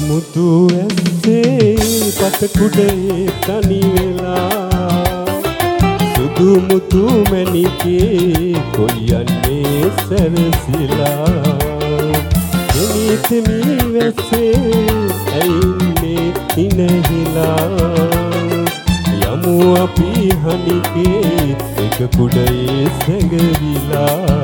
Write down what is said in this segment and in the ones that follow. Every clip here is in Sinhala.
මුතු ඇස්සේ පතකුඩේ තනි වෙලා සුදු මුතු මැණිකේ කොයන්නේ සැරසිලා එනිතමි වැස්සේ ඇයින්නේ ඉනහිලා යමු අපි හනිකේ එක කුඩේ සැඟවිලා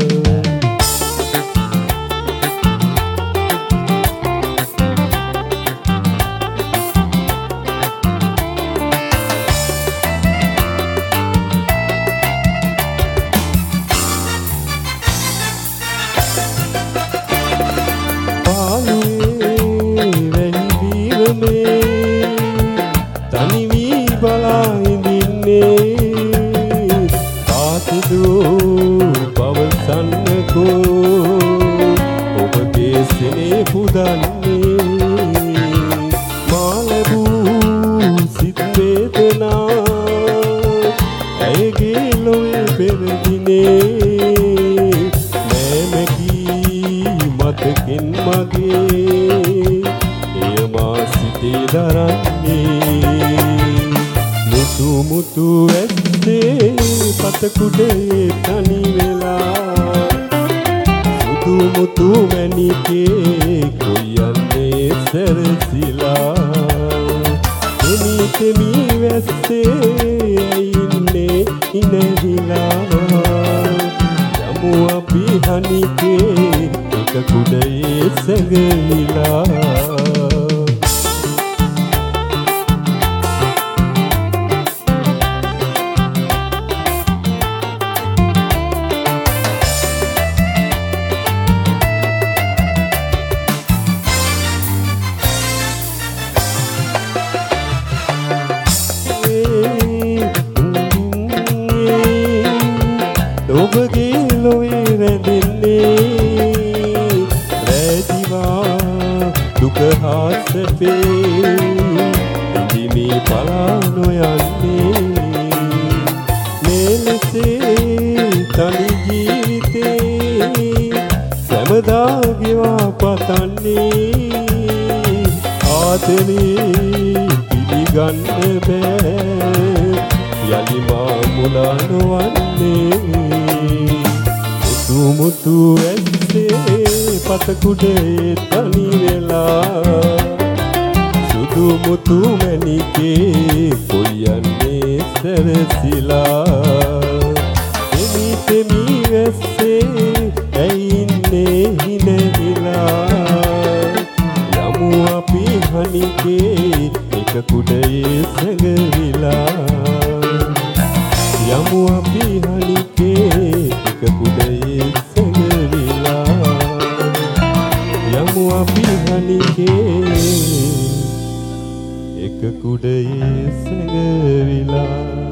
තනි වී බලා ඉඳින්නේ තාතිදෝ පවසන්නකෝ ඔබගේ සිනේ පුදන්නේ මා ලැබූ සිත් වේදනා ඇයගේ ලොවේ පෙරදිනේ මෑමකී මතකින් මගේ සිතේ දරන්නේ මුතු මුතු ඇස්සේ පතකුඩේ තනි වෙලා සුදු මුතු මැණිකේ කොයන්නේ සැරසිලා එනිතමි වැස්සේ ඉන්නේ ඉනහිලා යමු අපි හනිකේ එක කුඩේ සැඟවිලා ඔබගේ ලොවේ රැඳෙන්නේ රැදිවා දුක හා සැපේ ඉදිමි පලා නොයන්නේ මෙලෙසේ තනි ජීවිතේ සැමදා ගෙවා පතන්නේ ආදරේ පිළිගන්න බෑ යලි මා මුලා නොවන්නේ මුතු මුතු ඇස්සේ පතකුඩේ තනි වෙලා සුදු මුතු මැණිකේ කොයන්නේ සැරසිලා එනිතමි වැස්සේ ඇයින්නේ හිනහිලා යමු අපි හනිකේ එක කුඩේ සැඟවිලා යමු අපි හනිකේ එක කුඩේ සැඟවිලා යමු අපි හනිකේ එක කුඩේ සැඟවිලා